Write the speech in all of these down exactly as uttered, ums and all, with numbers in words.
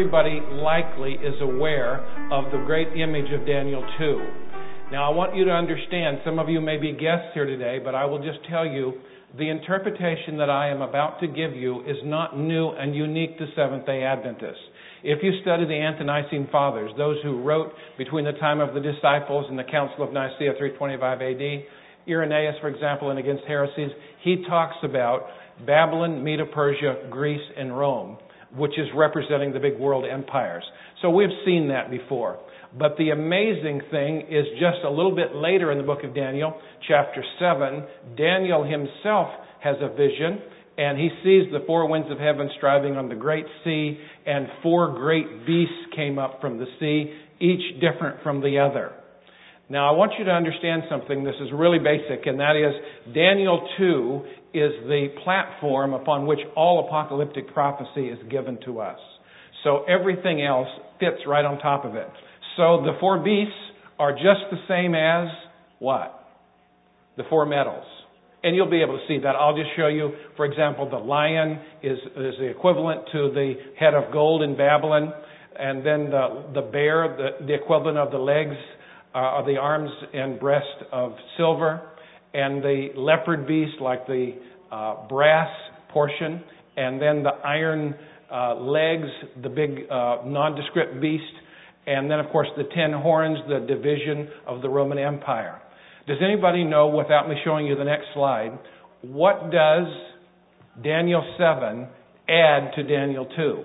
everybody likely is aware of the great image of Daniel two. Now, I want you to understand, some of you may be guests here today, but I will just tell you, the interpretation that I am about to give you is not new and unique to Seventh-day Adventists. If you study the Ante-Nicene Fathers, those who wrote between the time of the disciples and the Council of Nicaea three twenty-five A D, Irenaeus, for example, in Against Heresies, he talks about Babylon, Medo-Persia, Greece, and Rome, which is representing the big world empires. So we've seen that before. But the amazing thing is just a little bit later in the book of Daniel, chapter seven, Daniel himself has a vision, and he sees the four winds of heaven striving on the great sea, and four great beasts came up from the sea, each different from the other. Now, I want you to understand something. This is really basic, and that is Daniel two is the platform upon which all apocalyptic prophecy is given to us. So everything else fits right on top of it. So the four beasts are just the same as what? The four metals. And you'll be able to see that. I'll just show you, for example, the lion is, is the equivalent to the head of gold in Babylon. And then the, the bear, the, the equivalent of the legs, uh, are the arms and breast of silver. And the leopard beast, like the uh, brass portion. And then the iron uh, legs, the big uh, nondescript beast. And then, of course, the ten horns, the division of the Roman Empire. Does anybody know, without me showing you the next slide, what does Daniel seven add to Daniel two?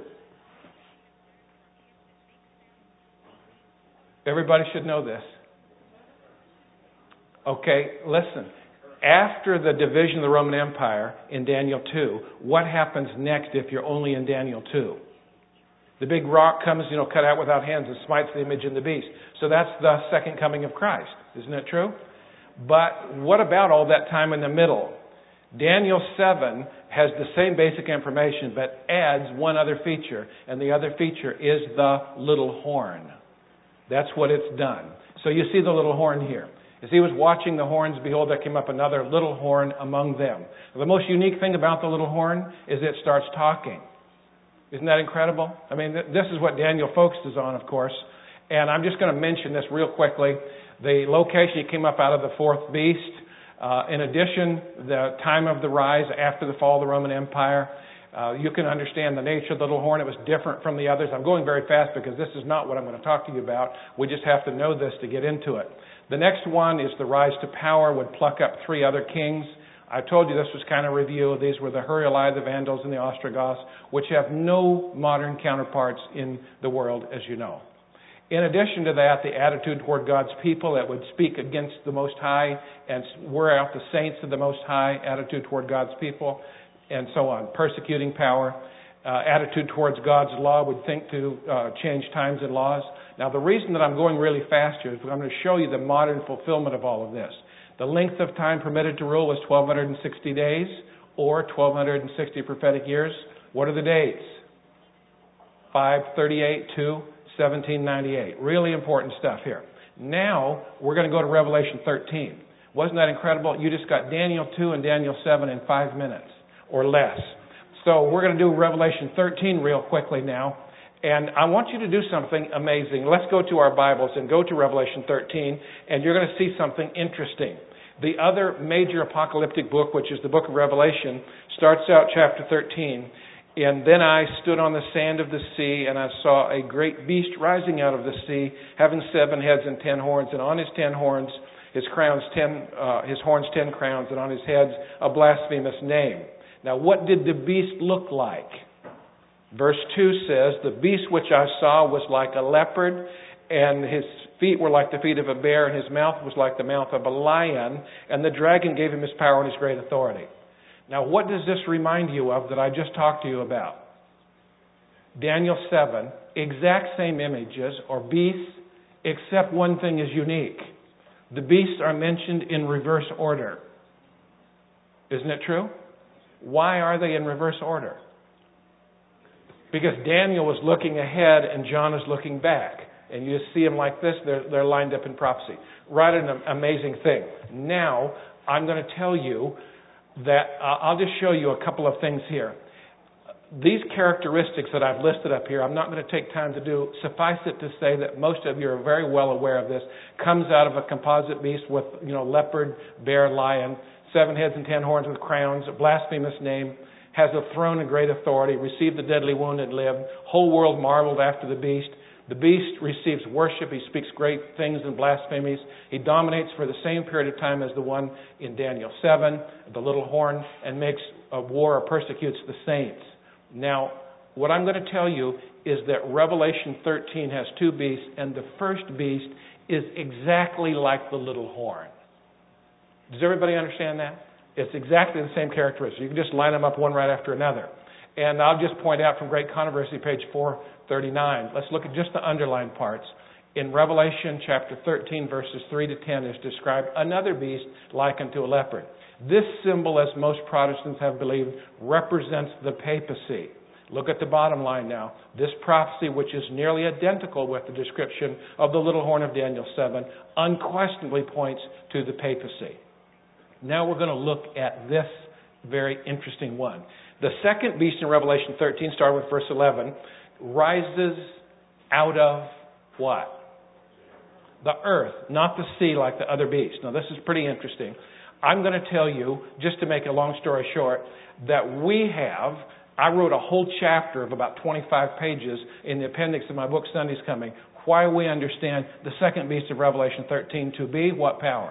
Everybody should know this. Okay, listen. After the division of the Roman Empire in Daniel two, what happens next if you're only in Daniel two? The big rock comes, you know, cut out without hands and smites the image and the beast. So that's the second coming of Christ. Isn't it true? But what about all that time in the middle? Daniel seven has the same basic information, but adds one other feature. And the other feature is the little horn. That's what it's done. So you see the little horn here. As he was watching the horns, behold, there came up another little horn among them. The most unique thing about the little horn is it starts talking. Isn't that incredible? I mean, th- this is what Daniel focuses on, of course. And I'm just going to mention this real quickly. The location, he came up out of the fourth beast. Uh, in addition, the time of the rise after the fall of the Roman Empire. Uh, you can understand the nature of the little horn. It was different from the others. I'm going very fast because this is not what I'm going to talk to you about. We just have to know this to get into it. The next one is the rise to power would pluck up three other kings. I told you this was kind of a review. These were the Hurrieli, the Vandals, and the Ostrogoths, which have no modern counterparts in the world, as you know. In addition to that, the attitude toward God's people that would speak against the Most High and wear out the saints of the Most High, attitude toward God's people, and so on. Persecuting power, uh, attitude towards God's law would think to uh, change times and laws. Now, the reason that I'm going really fast here is I'm going to show you the modern fulfillment of all of this. The length of time permitted to rule was twelve sixty days, or twelve sixty prophetic years. What are the dates? five thirty-eight to seventeen ninety-eight. Really important stuff here. Now, we're going to go to Revelation thirteen. Wasn't that incredible? You just got Daniel two and Daniel seven in five minutes, or less. So we're going to do Revelation thirteen real quickly now. And I want you to do something amazing. Let's go to our Bibles and go to Revelation thirteen, and you're going to see something interesting. The other major apocalyptic book, which is the book of Revelation, starts out chapter thirteen. And then I stood on the sand of the sea, and I saw a great beast rising out of the sea, having seven heads and ten horns, and on his ten horns, his crowns ten, uh, his horns ten crowns, and on his heads a blasphemous name. Now, what did the beast look like? Verse two says, the beast which I saw was like a leopard, and his feet were like the feet of a bear, and his mouth was like the mouth of a lion, and the dragon gave him his power and his great authority. Now, what does this remind you of that I just talked to you about? Daniel seven, exact same images, or beasts, except one thing is unique. The beasts are mentioned in reverse order. Isn't it true? Why are they in reverse order? Because Daniel was looking ahead and John is looking back. And you just see them like this, they're, they're lined up in prophecy. Right, an amazing thing. Now, I'm going to tell you that uh, I'll just show you a couple of things here. these characteristics that I've listed up here, I'm not going to take time to do. Suffice it to say that most of you are very well aware of this. Comes out of a composite beast with, you know, leopard, bear, lion, seven heads and ten horns with crowns, a blasphemous name, has a throne and great authority, received the deadly wound and lived. Whole world marveled after the beast. The beast receives worship. He speaks great things and blasphemies. He dominates for the same period of time as the one in Daniel seven, the little horn, and makes a war or persecutes the saints. Now, what I'm going to tell you is that Revelation thirteen has two beasts, and the first beast is exactly like the little horn. Does everybody understand that? It's exactly the same characteristics. You can just line them up one right after another. And I'll just point out from Great Controversy, page four thirty-nine. Let's look at just the underlined parts. In Revelation chapter thirteen, verses three to ten, is described another beast likened to a leopard. This symbol, as most Protestants have believed, represents the papacy. Look at the bottom line now. This prophecy, which is nearly identical with the description of the little horn of Daniel seven, unquestionably points to the papacy. Now we're going to look at this very interesting one. The second beast in Revelation thirteen, starting with verse eleven, rises out of what? The earth, not the sea like the other beasts. Now this is pretty interesting. I'm going to tell you, just to make a long story short, that we have, I wrote a whole chapter of about twenty-five pages in the appendix of my book, Sunday's Coming, why we understand the second beast of Revelation thirteen to be what power?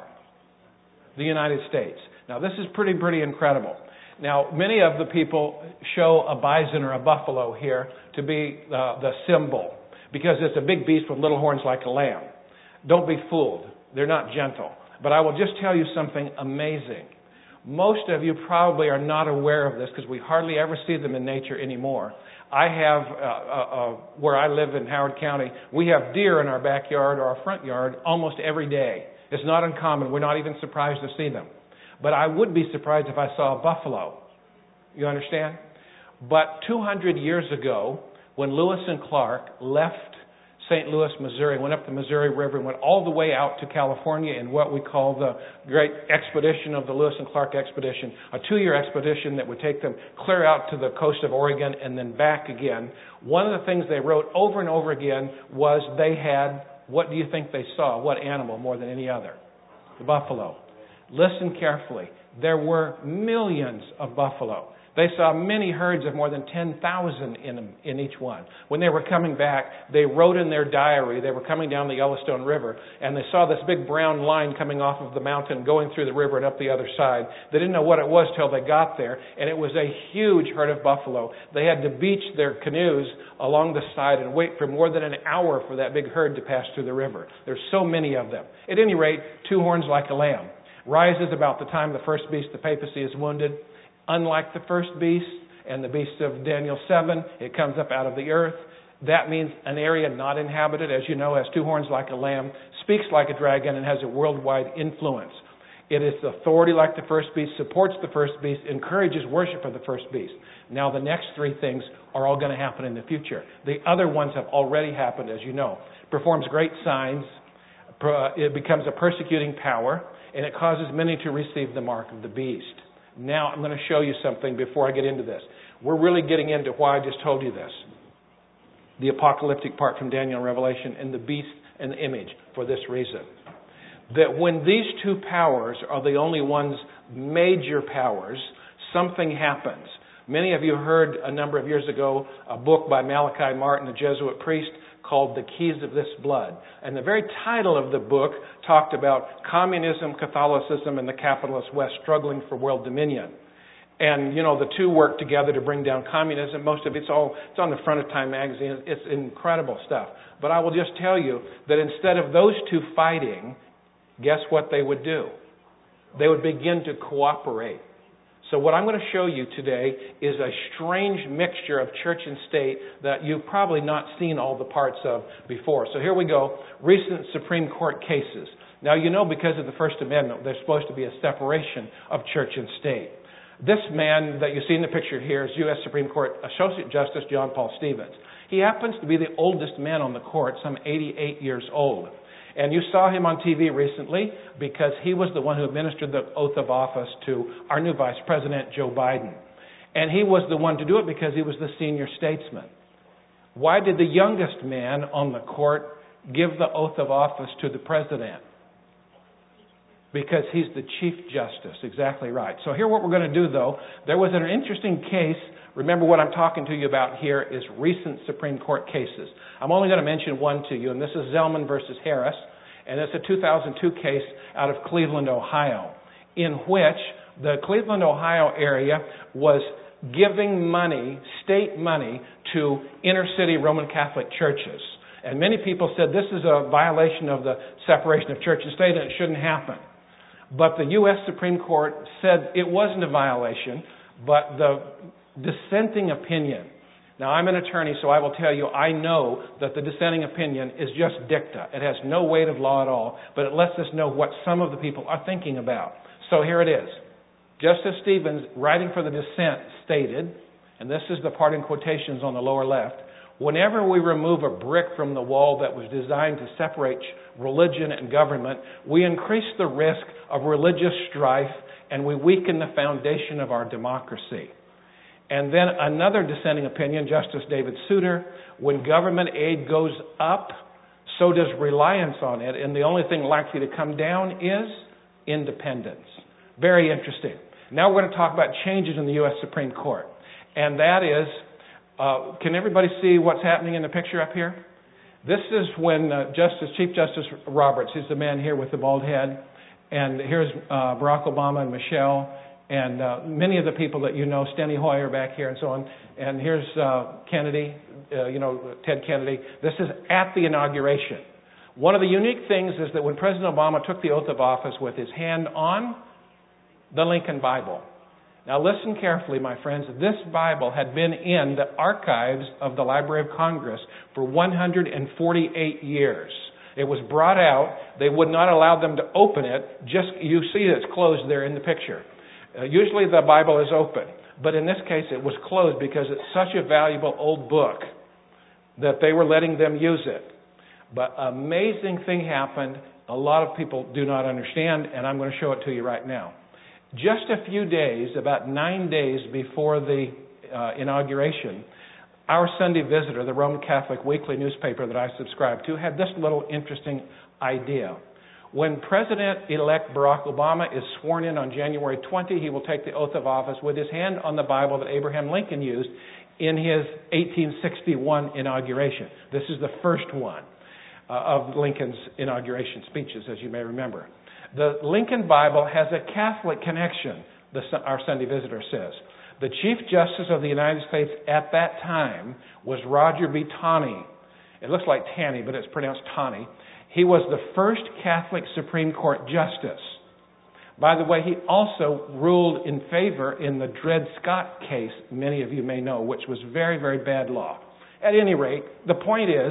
The United States. Now this is pretty, pretty incredible. Now, many of the people show a bison or a buffalo here to be uh, the symbol, because it's a big beast with little horns like a lamb. Don't be fooled. They're not gentle. But I will just tell you something amazing. Most of you probably are not aware of this because we hardly ever see them in nature anymore. I have, uh, uh, uh, where I live in Howard County, we have deer in our backyard or our front yard almost every day. It's not uncommon. We're not even surprised to see them. But I would be surprised if I saw a buffalo. You understand? But two hundred years ago, when Lewis and Clark left Saint Louis, Missouri, went up the Missouri River, and went all the way out to California in what we call the Great Expedition of the Lewis and Clark Expedition, a two-year expedition that would take them clear out to the coast of Oregon and then back again. One of the things they wrote over and over again was they had, what do you think they saw? What animal more than any other? The buffalo. Listen carefully. There were millions of buffalo. They saw many herds of more than ten thousand in them, in each one. When they were coming back, they wrote in their diary, they were coming down the Yellowstone River, and they saw this big brown line coming off of the mountain, going through the river and up the other side. They didn't know what it was till they got there, and it was a huge herd of buffalo. They had to beach their canoes along the side and wait for more than an hour for that big herd to pass through the river. There's so many of them. At any rate, two horns like a lamb. Rises about the time the first beast, the papacy, is wounded. Unlike the first beast and the beast of Daniel seven, it comes up out of the earth. That means an area not inhabited, as you know, has two horns like a lamb, speaks like a dragon, and has a worldwide influence. It is authority like the first beast, supports the first beast, encourages worship of the first beast. Now the next three things are all going to happen in the future. The other ones have already happened, as you know. Performs great signs. It becomes a persecuting power, and it causes many to receive the mark of the beast. Now I'm going to show you something before I get into this. We're really getting into why I just told you this. The apocalyptic part from Daniel and Revelation, and the beast and the image, for this reason. That when these two powers are the only ones, major powers, something happens. Many of you heard a number of years ago a book by Malachi Martin, a Jesuit priest, called The Keys of This Blood. And the very title of the book talked about communism, Catholicism, and the capitalist West struggling for world dominion. And, you know, the two work together to bring down communism. Most of it's all, it's on the front of Time magazine. It's incredible stuff. But I will just tell you that instead of those two fighting, guess what they would do? They would begin to cooperate. So what I'm going to show you today is a strange mixture of church and state that you've probably not seen all the parts of before. So here we go. Recent Supreme Court cases. Now, you know, because of the First Amendment, there's supposed to be a separation of church and state. This man that you see in the picture here is U S Supreme Court Associate Justice John Paul Stevens. He happens to be the oldest man on the court, some eighty-eight years old. And you saw him on T V recently because he was the one who administered the oath of office to our new Vice President, Joe Biden. And he was the one to do it because he was the senior statesman. Why did the youngest man on the court give the oath of office to the president? Because he's the Chief Justice. Exactly right. So here what we're going to do, though, there was an interesting case. Remember, what I'm talking to you about here is recent Supreme Court cases. I'm only going to mention one to you, and this is Zellman versus Harris. And it's a two thousand two case out of Cleveland, Ohio, in which the Cleveland, Ohio area was giving money, state money, to inner city Roman Catholic churches. And many people said this is a violation of the separation of church and state and it shouldn't happen. But the U S Supreme Court said it wasn't a violation, but the dissenting opinion. Now, I'm an attorney, so I will tell you, I know that the dissenting opinion is just dicta. It has no weight of law at all, but it lets us know what some of the people are thinking about. So here it is. Justice Stevens, writing for the dissent, stated, and this is the part in quotations on the lower left, whenever we remove a brick from the wall that was designed to separate religion and government, we increase the risk of religious strife and we weaken the foundation of our democracy. And then another dissenting opinion, Justice David Souter, when government aid goes up, so does reliance on it, and the only thing likely to come down is independence. Very interesting. Now we're going to talk about changes in the U S Supreme Court. And that is, uh, can everybody see what's happening in the picture up here? This is when uh, Justice Chief Justice Roberts, he's the man here with the bald head, and here's uh, Barack Obama and Michelle, and uh, many of the people that you know, Steny Hoyer back here and so on. And here's uh, Kennedy, uh, you know, Ted Kennedy. This is at the inauguration. One of the unique things is that when President Obama took the oath of office with his hand on the Lincoln Bible. Now listen carefully, my friends. This Bible had been in the archives of the Library of Congress for one hundred forty-eight years. It was brought out. They would not allow them to open it. Just, you see it's closed there in the picture. Uh, usually the Bible is open, but in this case it was closed because it's such a valuable old book that they were letting them use it. But an amazing thing happened. A lot of people do not understand, and I'm going to show it to you right now. Just a few days, about nine days before the uh, inauguration, our Sunday Visitor, the Roman Catholic weekly newspaper that I subscribe to, had this little interesting idea. When President-elect Barack Obama is sworn in on January twentieth, he will take the oath of office with his hand on the Bible that Abraham Lincoln used in his eighteen sixty-one inauguration. This is the first one uh, of Lincoln's inauguration speeches, as you may remember. The Lincoln Bible has a Catholic connection, the, our Sunday Visitor says. The Chief Justice of the United States at that time was Roger B. Taney. It looks like Taney, but it's pronounced Taney. He was the first Catholic Supreme Court justice. By the way, he also ruled in favor in the Dred Scott case, many of you may know, which was very, very bad law. At any rate, the point is,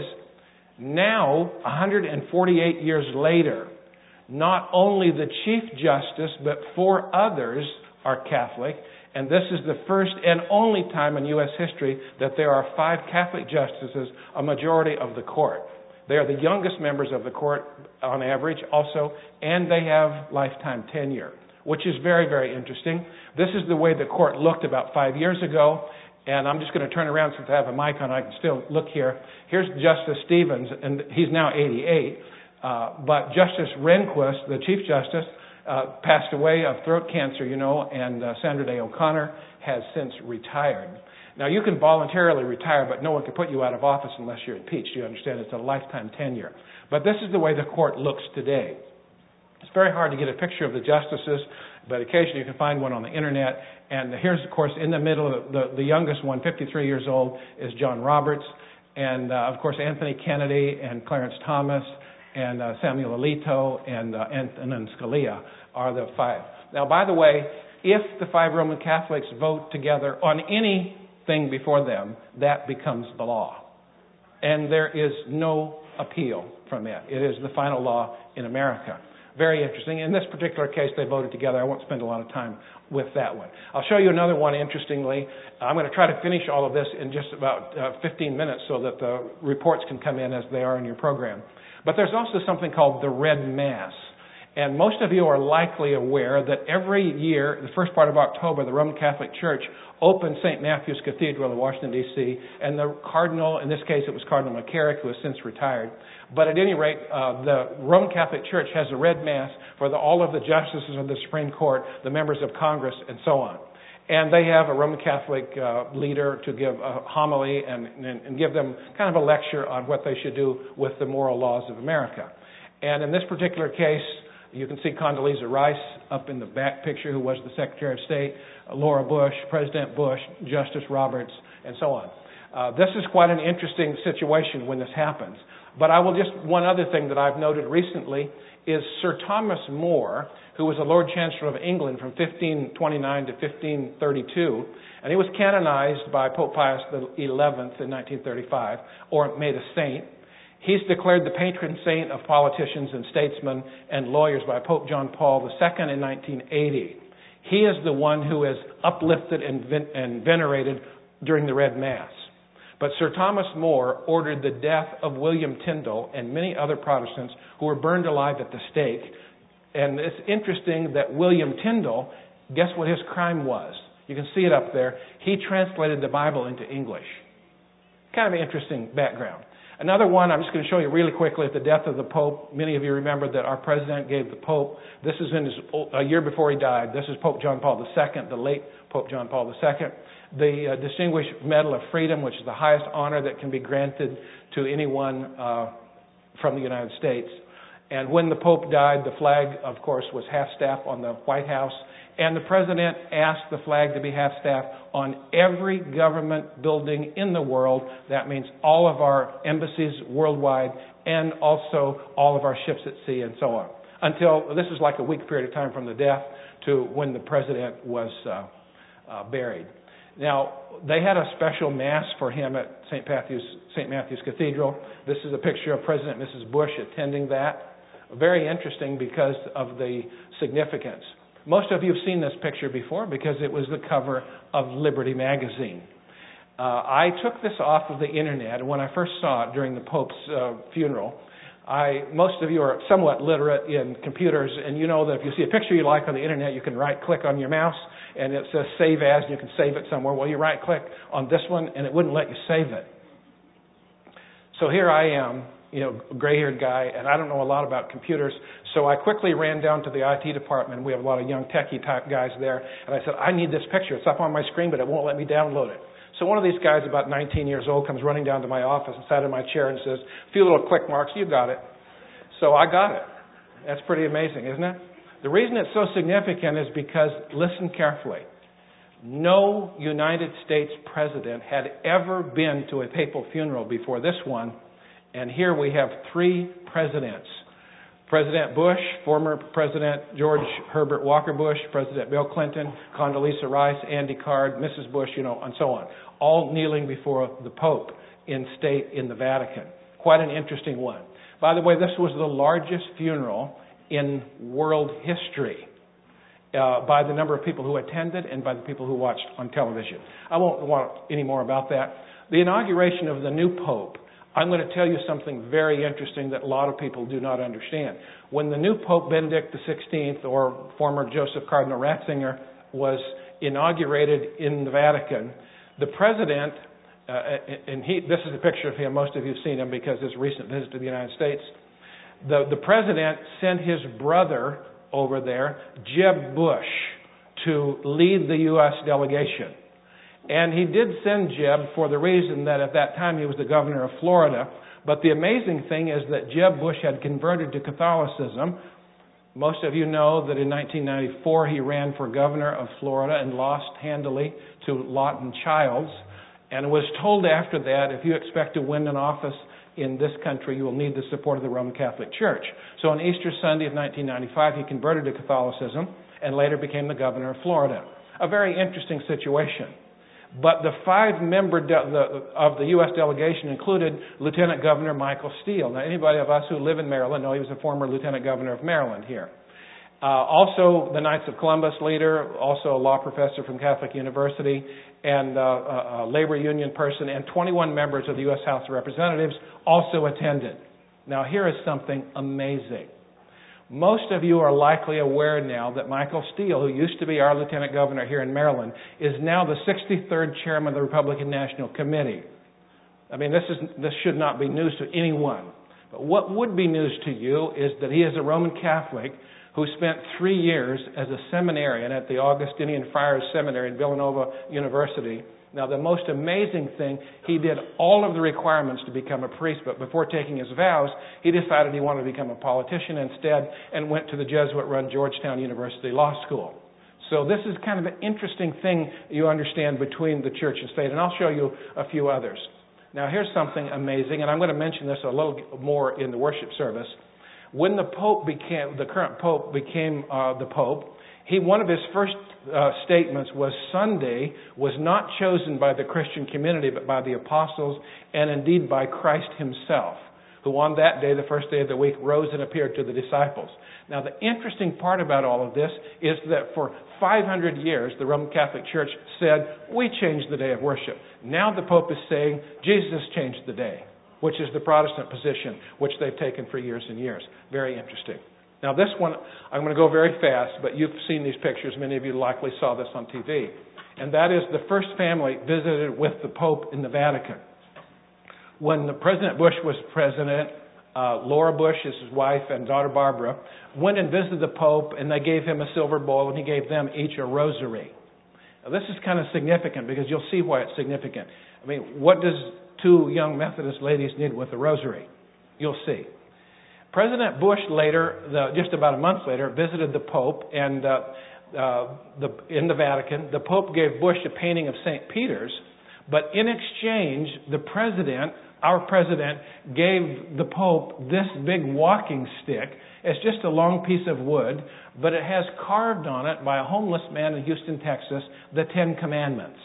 now, one hundred forty-eight years later, not only the Chief Justice, but four others are Catholic, and this is the first and only time in U S history that there are five Catholic justices, a majority of the court. They are the youngest members of the court on average also, and they have lifetime tenure, which is very, very interesting. This is the way the court looked about five years ago, and I'm just going to turn around since I have a mic on. I can still look here. Here's Justice Stevens, and he's now eighty-eight. Uh, but Justice Rehnquist, the Chief Justice, uh, passed away of throat cancer, you know, and uh, Sandra Day O'Connor has since retired. Now, you can voluntarily retire, but no one can put you out of office unless you're impeached. You understand? It's a lifetime tenure. But this is the way the court looks today. It's very hard to get a picture of the justices, but occasionally you can find one on the internet. And here's, of course, in the middle, the, the youngest one, fifty-three years old, is John Roberts. And, uh, of course, Anthony Kennedy and Clarence Thomas and uh, Samuel Alito and uh, Antonin Scalia are the five. Now, by the way, if the five Roman Catholics vote together on anything before them, that becomes the law. And there is no appeal from it. It is the final law in America. Very interesting. In this particular case, they voted together. I won't spend a lot of time with that one. I'll show you another one, interestingly. I'm going to try to finish all of this in just about uh, fifteen minutes so that the reports can come in as they are in your program. But there's also something called the Red Mass. And most of you are likely aware that every year, the first part of October, the Roman Catholic Church opened Saint Matthew's Cathedral in Washington, D C, and the Cardinal, in this case it was Cardinal McCarrick, who has since retired. But at any rate, uh, the Roman Catholic Church has a red mass for the, all of the justices of the Supreme Court, the members of Congress, and so on. And they have a Roman Catholic uh, leader to give a homily and, and, and give them kind of a lecture on what they should do with the moral laws of America. And in this particular case, you can see Condoleezza Rice up in the back picture, who was the Secretary of State, Laura Bush, President Bush, Justice Roberts, and so on. Uh, this is quite an interesting situation when this happens. But I will just, one other thing that I've noted recently is Sir Thomas More, who was the Lord Chancellor of England from fifteen twenty-nine to fifteen thirty-two, and he was canonized by Pope Pius the eleventh in nineteen thirty-five, or made a saint. He's declared the patron saint of politicians and statesmen and lawyers by Pope John Paul the Second in nineteen eighty. He is the one who is uplifted and, ven- and venerated during the Red Mass. But Sir Thomas More ordered the death of William Tyndale and many other Protestants who were burned alive at the stake. And it's interesting that William Tyndale, guess what his crime was? You can see it up there. He translated the Bible into English. Kind of an interesting background. Another one, I'm just going to show you really quickly, at the death of the Pope. Many of you remember that our president gave the Pope, this is in his, a year before he died, this is Pope John Paul the Second, the late Pope John Paul the Second, the uh, Distinguished Medal of Freedom, which is the highest honor that can be granted to anyone uh, from the United States. And when the Pope died, the flag, of course, was half-staff on the White House. And the President asked the flag to be half-staff on every government building in the world. That means all of our embassies worldwide and also all of our ships at sea and so on. Until, this is like a week period of time from the death to when the President was uh, uh, buried. Now, they had a special mass for him at Saint Matthew's, Saint Matthew's Cathedral. This is a picture of President and Missus Bush attending that. Very interesting because of the significance. Most of you have seen this picture before because it was the cover of Liberty magazine. Uh, I took this off of the internet, and when I first saw it during the Pope's uh, funeral, I, most of you are somewhat literate in computers, and you know that if you see a picture you like on the internet, you can right-click on your mouse, and it says Save As, and you can save it somewhere. Well, you right-click on this one, and it wouldn't let you save it. So here I am, you know, gray-haired guy, and I don't know a lot about computers, so I quickly ran down to the I T department, and we have a lot of young techie-type guys there, and I said, I need this picture. It's up on my screen, but it won't let me download it. So one of these guys, about nineteen years old, comes running down to my office and sat in my chair and says, a few little click marks, you got it. So I got it. That's pretty amazing, isn't it? The reason it's so significant is because, listen carefully, no United States president had ever been to a papal funeral before this one, and here we have three presidents. President Bush, former President George Herbert Walker Bush, President Bill Clinton, Condoleezza Rice, Andy Card, Missus Bush, you know, and so on, all kneeling before the Pope in state in the Vatican. Quite an interesting one. By the way, this was the largest funeral in world history uh, by the number of people who attended and by the people who watched on television. I won't want any more about that. The inauguration of the new Pope, I'm going to tell you something very interesting that a lot of people do not understand. When the new Pope Benedict the sixteenth, or former Joseph Cardinal Ratzinger, was inaugurated in the Vatican, the president, uh, and he, this is a picture of him, most of you have seen him because of his recent visit to the United States, the, the president sent his brother over there, Jeb Bush, to lead the U S delegation. And he did send Jeb for the reason that at that time he was the governor of Florida. But the amazing thing is that Jeb Bush had converted to Catholicism. Most of you know that in nineteen ninety-four he ran for governor of Florida and lost handily to Lawton Childs, and was told after that, if you expect to win an office in this country, you will need the support of the Roman Catholic Church. So on Easter Sunday of nineteen ninety-five, he converted to Catholicism and later became the governor of Florida. A very interesting situation. But the five member de- the, of the U S delegation included Lieutenant Governor Michael Steele. Now, anybody of us who live in Maryland know he was a former Lieutenant Governor of Maryland here. Uh, also, the Knights of Columbus leader, also a law professor from Catholic University, and uh, a, a labor union person, and twenty-one members of the U S House of Representatives also attended. Now, here is something amazing. Most of you are likely aware now that Michael Steele, who used to be our lieutenant governor here in Maryland, is now the sixty-third chairman of the Republican National Committee. I mean, this is this should not be news to anyone. But what would be news to you is that he is a Roman Catholic who spent three years as a seminarian at the Augustinian Friars Seminary in Villanova University. Now, the most amazing thing, he did all of the requirements to become a priest, but before taking his vows, he decided he wanted to become a politician instead and went to the Jesuit-run Georgetown University Law School. So this is kind of an interesting thing you understand between the church and state, and I'll show you a few others. Now, here's something amazing, and I'm going to mention this a little more in the worship service. When the Pope became, the current Pope became uh, the Pope, he, one of his first uh, statements was Sunday was not chosen by the Christian community, but by the apostles and indeed by Christ himself, who on that day, the first day of the week, rose and appeared to the disciples. Now, the interesting part about all of this is that for five hundred years, the Roman Catholic Church said, we changed the day of worship. Now the Pope is saying, Jesus changed the day, which is the Protestant position, which they've taken for years and years. Very interesting. Now, this one, I'm going to go very fast, but you've seen these pictures. Many of you likely saw this on T V. And that is the first family visited with the Pope in the Vatican. When the President Bush was president, uh, Laura Bush, his wife, and daughter Barbara, went and visited the Pope, and they gave him a silver bowl, and he gave them each a rosary. Now, this is kind of significant because you'll see why it's significant. I mean, what does two young Methodist ladies need with a rosary? You'll see. President Bush later, the, just about a month later, visited the Pope and uh, uh, the, in the Vatican. The Pope gave Bush a painting of Saint Peter's, but in exchange, the president, our president, gave the Pope this big walking stick. It's just a long piece of wood, but it has carved on it by a homeless man in Houston, Texas, the Ten Commandments.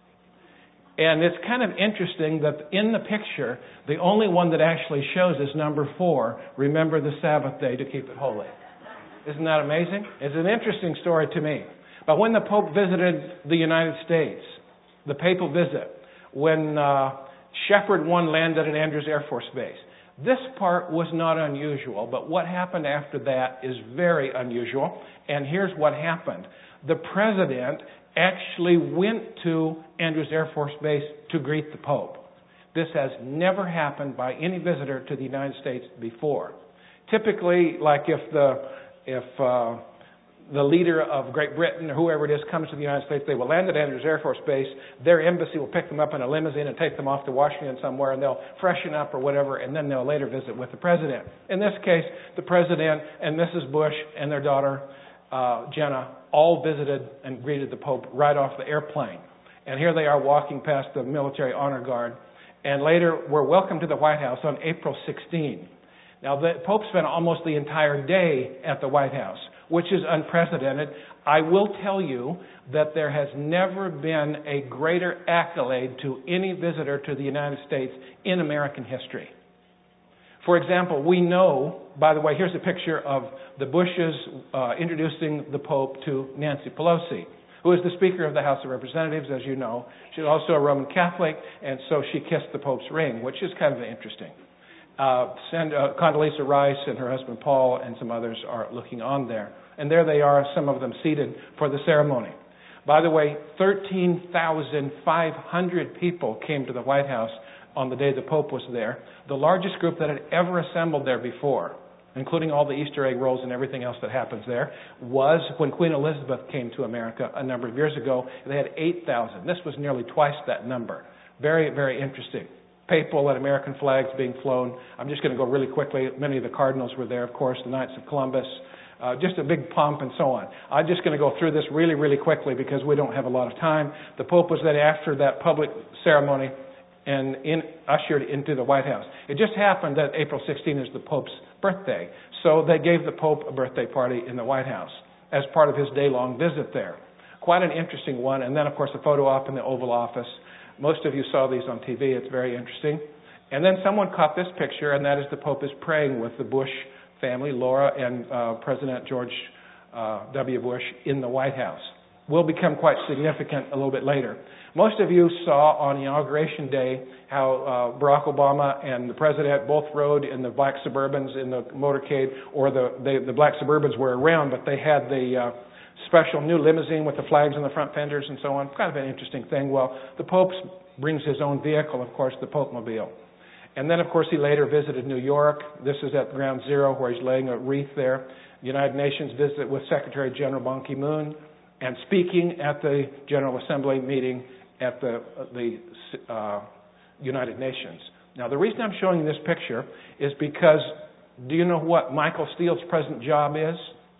And it's kind of interesting that in the picture, the only one that actually shows is number four, remember the Sabbath day to keep it holy. Isn't that amazing? It's an interesting story to me. But when the Pope visited the United States, the papal visit, when uh, Shepherd one landed at Andrews Air Force Base, this part was not unusual, but what happened after that is very unusual. And here's what happened. The president actually went to Andrews Air Force Base to greet the Pope. This has never happened by any visitor to the United States before. Typically, like if the if uh, the leader of Great Britain or whoever it is comes to the United States, they will land at Andrews Air Force Base. Their embassy will pick them up in a limousine and take them off to Washington somewhere, and they'll freshen up or whatever, and then they'll later visit with the president. In this case, the president and Missus Bush and their daughter, uh, Jenna, all visited and greeted the Pope right off the airplane. And here they are walking past the military honor guard, and later were welcomed to the White House on April sixteenth. Now, the Pope spent almost the entire day at the White House, which is unprecedented. I will tell you that there has never been a greater accolade to any visitor to the United States in American history. For example, we know, by the way, here's a picture of the Bushes uh, introducing the Pope to Nancy Pelosi, who is the Speaker of the House of Representatives, as you know. She's also a Roman Catholic, and so she kissed the Pope's ring, which is kind of interesting. Uh, and, uh, Condoleezza Rice and her husband Paul and some others are looking on there. And there they are, some of them seated for the ceremony. By the way, thirteen thousand five hundred people came to the White House on the day the Pope was there, the largest group that had ever assembled there before, including all the Easter egg rolls and everything else that happens there, was when Queen Elizabeth came to America a number of years ago. They had eight thousand. This was nearly twice that number. Very, very interesting. Papal and American flags being flown. I'm just going to go really quickly. Many of the cardinals were there, of course, the Knights of Columbus. Uh, just a big pomp and so on. I'm just going to go through this really, really quickly because we don't have a lot of time. The Pope was then, after that public ceremony, and in, ushered into the White House. It just happened that April sixteenth is the Pope's birthday, so they gave the Pope a birthday party in the White House as part of his day-long visit there. Quite an interesting one. And then, of course, a photo op in the Oval Office. Most of you saw these on T V. It's very interesting. And then someone caught this picture, and that is the Pope is praying with the Bush family, Laura and uh, President George uh, W. Bush, in the White House. Will become quite significant a little bit later. Most of you saw on Inauguration Day how uh, Barack Obama and the President both rode in the black Suburbans in the motorcade, or the, they, the black Suburbans were around, but they had the uh, special new limousine with the flags on the front fenders and so on. Kind of an interesting thing. Well, the Pope brings his own vehicle, of course, the Pope-mobile. And then, of course, he later visited New York. This is at Ground Zero where he's laying a wreath there. United Nations visit with Secretary General Ban Ki-moon, and speaking at the General Assembly meeting at the, the uh, United Nations. Now, the reason I'm showing you this picture is because, do you know what Michael Steele's present job is?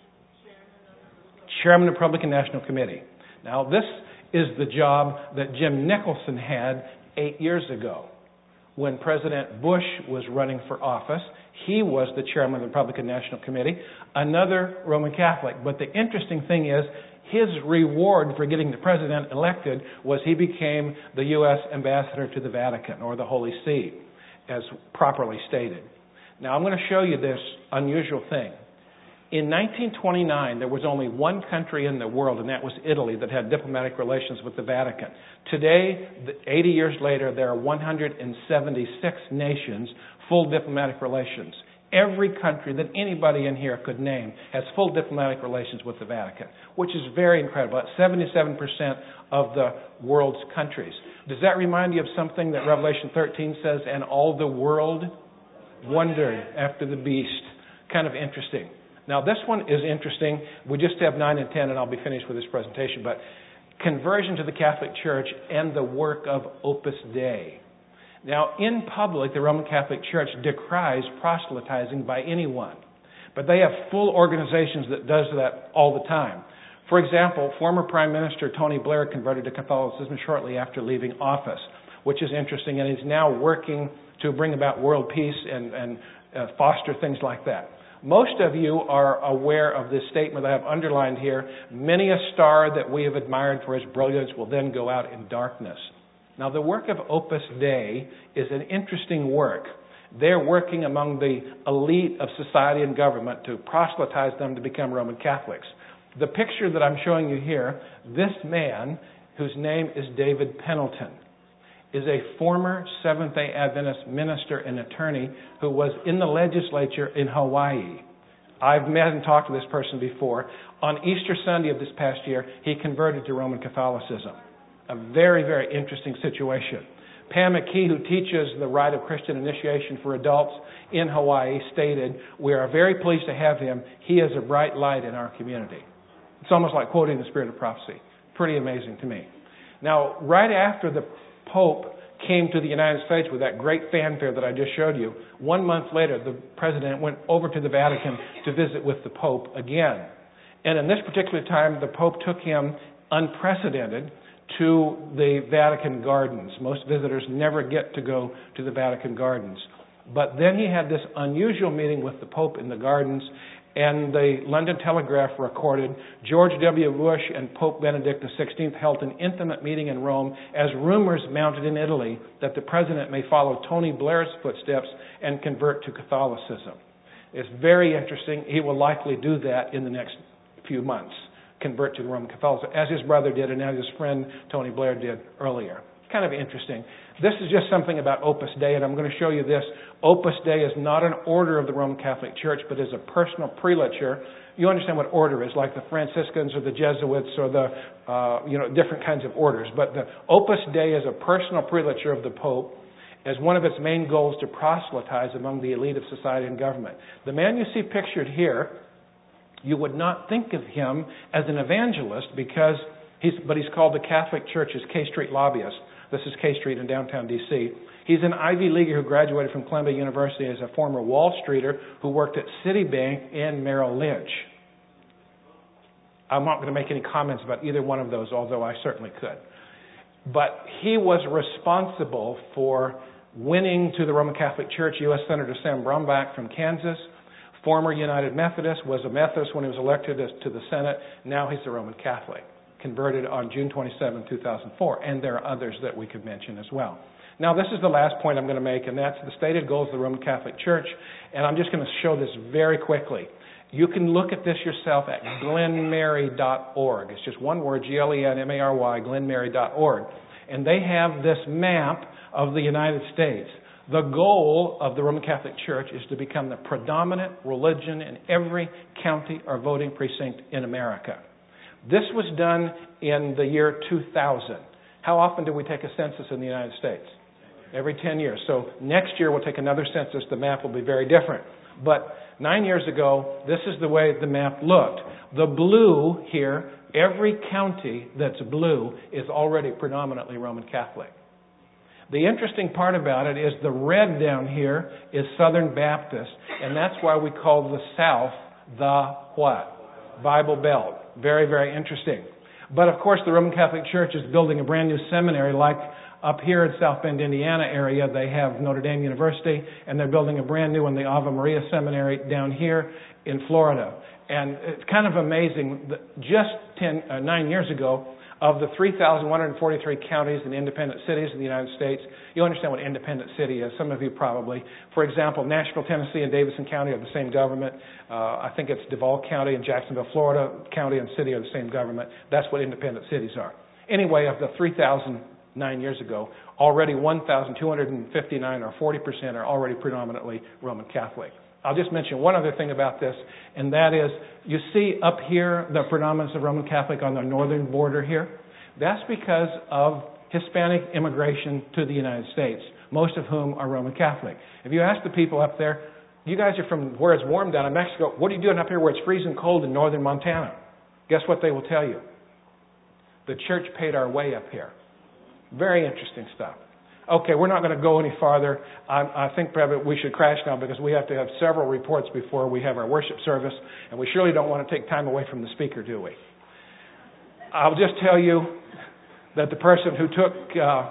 Chairman of the Republican National Committee. Now, this is the job that Jim Nicholson had eight years ago. When President Bush was running for office, he was the chairman of the Republican National Committee, another Roman Catholic. But the interesting thing is, his reward for getting the president elected was he became the U S ambassador to the Vatican, or the Holy See, as properly stated. Now, I'm going to show you this unusual thing. In nineteen twenty-nine, there was only one country in the world, and that was Italy, that had diplomatic relations with the Vatican. Today, eighty years later, there are one hundred seventy-six nations, full diplomatic relations. Every country that anybody in here could name has full diplomatic relations with the Vatican, which is very incredible. That's seventy-seven percent of the world's countries. Does that remind you of something that Revelation thirteen says, and all the world wondered after the beast? Kind of interesting. Now, this one is interesting. We just have nine and ten, and I'll be finished with this presentation. But conversion to the Catholic Church and the work of Opus Dei. Now, in public, the Roman Catholic Church decries proselytizing by anyone. But they have full organizations that does that all the time. For example, former Prime Minister Tony Blair converted to Catholicism shortly after leaving office, which is interesting, and he's now working to bring about world peace and, and uh, foster things like that. Most of you are aware of this statement that I have underlined here. Many a star that we have admired for his brilliance will then go out in darkness. Now, the work of Opus Dei is an interesting work. They're working among the elite of society and government to proselytize them to become Roman Catholics. The picture that I'm showing you here, this man, whose name is David Pendleton, is a former Seventh-day Adventist minister and attorney who was in the legislature in Hawaii. I've met and talked to this person before. On Easter Sunday of this past year, he converted to Roman Catholicism. A very, very interesting situation. Pam McKee, who teaches the rite of Christian initiation for adults in Hawaii, stated, "We are very pleased to have him. He is a bright light in our community." It's almost like quoting the Spirit of Prophecy. Pretty amazing to me. Now, right after the Pope came to the United States with that great fanfare that I just showed you, one month later, the President went over to the Vatican to visit with the Pope again. And in this particular time, the Pope took him unprecedented to the Vatican Gardens. Most visitors never get to go to the Vatican Gardens. But then he had this unusual meeting with the Pope in the gardens, and the London Telegraph recorded George W. Bush and Pope Benedict the sixteenth held an intimate meeting in Rome as rumors mounted in Italy that the President may follow Tony Blair's footsteps and convert to Catholicism. It's very interesting. He will likely do that in the next few months, convert to Roman Catholicism, as his brother did and as his friend Tony Blair did earlier. Kind of interesting. This is just something about Opus Dei, and I'm going to show you this. Opus Dei is not an order of the Roman Catholic Church, but is a personal prelature. You understand what order is, like the Franciscans or the Jesuits or the, uh, you know, different kinds of orders. But the Opus Dei is a personal prelature of the Pope as one of its main goals to proselytize among the elite of society and government. The man you see pictured here, you would not think of him as an evangelist because he's, but he's called the Catholic Church's K Street lobbyist. This is K Street in downtown D C. He's an Ivy Leaguer who graduated from Columbia University as a former Wall Streeter who worked at Citibank and Merrill Lynch. I'm not going to make any comments about either one of those, although I certainly could. But he was responsible for winning to the Roman Catholic Church U S Senator Sam Brownback from Kansas. Former United Methodist, was a Methodist when he was elected to the Senate. Now he's a Roman Catholic, converted on June twenty-seventh, two thousand four. And there are others that we could mention as well. Now, this is the last point I'm going to make, and that's the stated goals of the Roman Catholic Church. And I'm just going to show this very quickly. You can look at this yourself at glen mary dot org. It's just one word, G L E N M A R Y, glen mary dot org. and they have this map of the United States. The goal of the Roman Catholic Church is to become the predominant religion in every county or voting precinct in America. This was done in the year two thousand. How often do we take a census in the United States? Every ten years. So next year we'll take another census. The map will be very different. But nine years ago, this is the way the map looked. The blue here, every county that's blue is already predominantly Roman Catholic. The interesting part about it is the red down here is Southern Baptist, and that's why we call the South the what? Bible Belt. Very, very interesting. But of course, the Roman Catholic Church is building a brand new seminary like up here in South Bend, Indiana area. They have Notre Dame University, and they're building a brand new one, the Ave Maria Seminary down here in Florida. And it's kind of amazing that just ten, uh, nine years ago, of the three thousand one hundred forty-three counties and independent cities in the United States, you understand what independent city is, some of you probably. For example, Nashville, Tennessee and Davidson County are the same government. Uh, I think it's Duval County and Jacksonville, Florida County and city are the same government. That's what independent cities are. Anyway, of the three thousand nine years ago, already one thousand two hundred fifty-nine or forty percent are already predominantly Roman Catholic. I'll just mention one other thing about this, and that is, you see up here the predominance of Roman Catholic on the northern border here. That's because of Hispanic immigration to the United States, most of whom are Roman Catholic. If you ask the people up there, you guys are from where it's warm down in Mexico, what are you doing up here where it's freezing cold in northern Montana? Guess what they will tell you? The church paid our way up here. Very interesting stuff. Okay, we're not going to go any farther. I, I think probably we should crash now because we have to have several reports before we have our worship service, and we surely don't want to take time away from the speaker, do we? I'll just tell you that the person who took uh,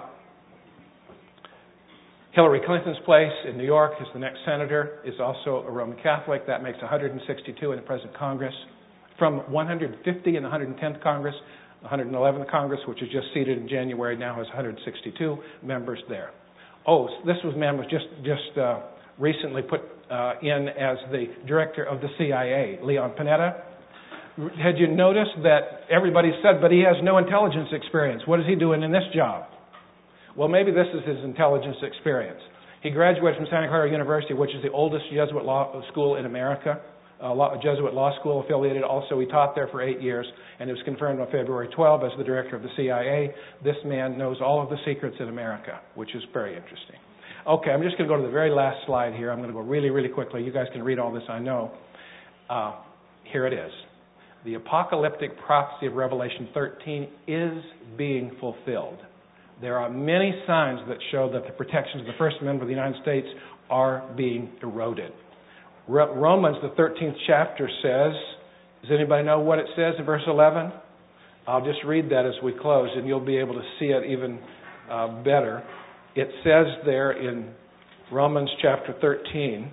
Hillary Clinton's place in New York as the next senator is also a Roman Catholic. That makes one hundred sixty-two in the present Congress. From one hundred fifty in the one hundred tenth Congress, one hundred eleventh Congress, which was just seated in January, now has one hundred sixty-two members there. Oh, this was man was just just uh, recently put uh, in as the director of the C I A, Leon Panetta. Had you noticed that everybody said, but he has no intelligence experience. What is he doing in this job? Well, maybe this is his intelligence experience. He graduated from Santa Clara University, which is the oldest Jesuit law school in America. A Jesuit law school affiliated. Also, he taught there for eight years, and he was confirmed on February twelfth as the director of the C I A. This man knows all of the secrets in America, which is very interesting. Okay, I'm just going to go to the very last slide here. I'm going to go really, really quickly. You guys can read all this, I know. Uh, here it is. The apocalyptic prophecy of Revelation thirteen is being fulfilled. There are many signs that show that the protections of the First Amendment of the United States are being eroded. Romans, the thirteenth chapter says, does anybody know what it says in verse eleven? I'll just read that as we close, and you'll be able to see it even uh, better. It says there in Romans chapter thirteen,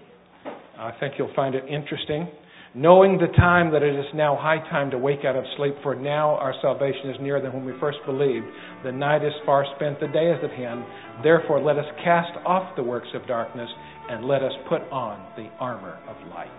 I think you'll find it interesting, knowing the time that it is now high time to wake out of sleep, for now our salvation is nearer than when we first believed. The night is far spent, the day is at hand. Therefore let us cast off the works of darkness, and let us put on the armor of light.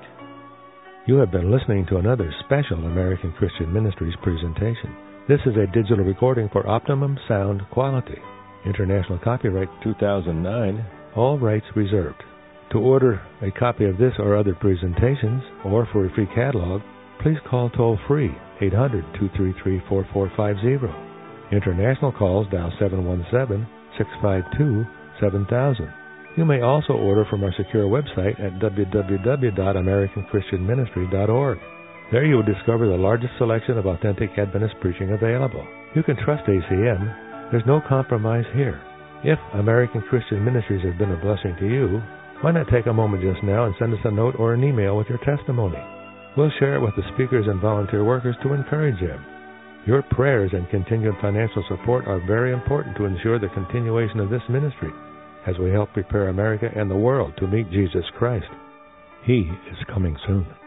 You have been listening to another special American Christian Ministries presentation. This is a digital recording for optimum sound quality. International copyright two thousand nine, all rights reserved. To order a copy of this or other presentations, or for a free catalog, please call toll-free eight hundred, two three three, four four five zero. International calls dial seven one seven, six five two, seven thousand. You may also order from our secure website at w w w dot american christian ministry dot org. There you will discover the largest selection of authentic Adventist preaching available. You can trust A C M. There's no compromise here. If American Christian Ministries has been a blessing to you, why not take a moment just now and send us a note or an email with your testimony? We'll share it with the speakers and volunteer workers to encourage them. Your prayers and continued financial support are very important to ensure the continuation of this ministry as we help prepare America and the world to meet Jesus Christ. He is coming soon.